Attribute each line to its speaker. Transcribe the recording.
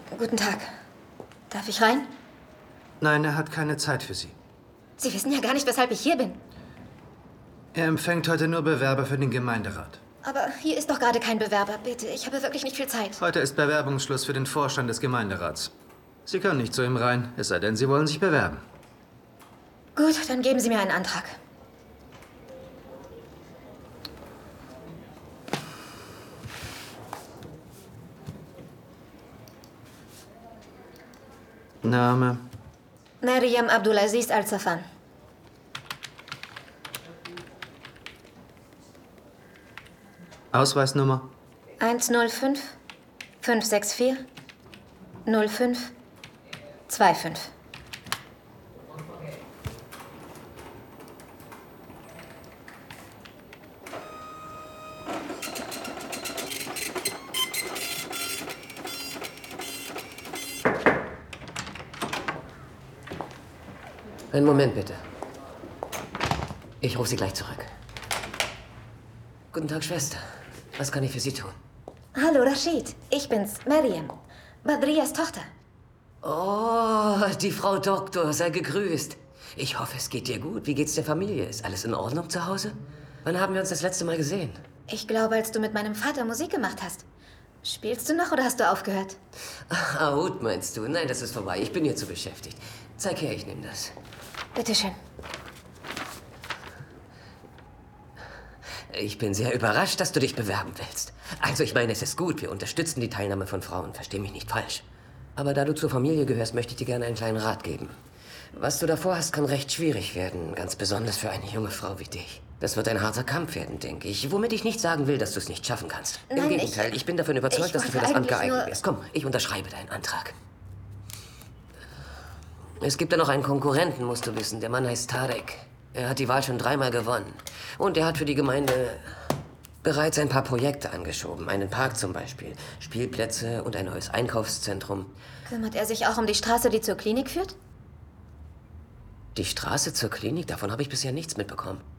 Speaker 1: Guten Tag. Darf ich rein?
Speaker 2: Nein, er hat keine Zeit für Sie.
Speaker 1: Sie wissen ja gar nicht, weshalb ich hier bin.
Speaker 2: Er empfängt heute nur Bewerber für den Gemeinderat.
Speaker 1: Aber hier ist doch gerade kein Bewerber. Bitte, ich habe wirklich nicht viel Zeit.
Speaker 2: Heute ist Bewerbungsschluss für den Vorstand des Gemeinderats. Sie können nicht zu ihm rein, es sei denn, Sie wollen sich bewerben.
Speaker 1: Gut, dann geben Sie mir einen Antrag.
Speaker 2: Name?
Speaker 1: Maryam Abdulaziz Al-Safan.
Speaker 2: Ausweisnummer?
Speaker 1: 105 564 05 25.
Speaker 3: Einen Moment, bitte. Ich rufe Sie gleich zurück. Guten Tag, Schwester. Was kann ich für Sie tun?
Speaker 1: Hallo, Rashid. Ich bin's, Maryam. Badrias Tochter.
Speaker 3: Oh, die Frau Doktor, sei gegrüßt. Ich hoffe, es geht dir gut. Wie geht's der Familie? Ist alles in Ordnung zu Hause? Wann haben wir uns das letzte Mal gesehen?
Speaker 1: Ich glaube, als du mit meinem Vater Musik gemacht hast. Spielst du noch oder hast du aufgehört?
Speaker 3: Aoud, meinst du? Nein, das ist vorbei. Ich bin hier zu beschäftigt. Zeig her, ich nehme das.
Speaker 1: Bitteschön.
Speaker 3: Ich bin sehr überrascht, dass du dich bewerben willst. Also, ich meine, es ist gut. Wir unterstützen die Teilnahme von Frauen. Versteh mich nicht falsch. Aber da du zur Familie gehörst, möchte ich dir gerne einen kleinen Rat geben. Was du davor hast, kann recht schwierig werden. Ganz besonders für eine junge Frau wie dich. Das wird ein harter Kampf werden, denke ich. Womit ich nicht sagen will, dass du es nicht schaffen kannst. Im
Speaker 1: Nein,
Speaker 3: Gegenteil, ich bin davon überzeugt, dass du für das Amt
Speaker 1: eigentlich
Speaker 3: geeignet
Speaker 1: nur-
Speaker 3: wärst. Komm, ich unterschreibe deinen Antrag. Es gibt da noch einen Konkurrenten, musst du wissen. Der Mann heißt Tarek. Er hat die Wahl schon 3-mal gewonnen. Und er hat für die Gemeinde bereits ein paar Projekte angeschoben. Einen Park zum Beispiel, Spielplätze und ein neues Einkaufszentrum.
Speaker 1: Kümmert er sich auch um die Straße, die zur Klinik führt?
Speaker 3: Die Straße zur Klinik, davon habe ich bisher nichts mitbekommen.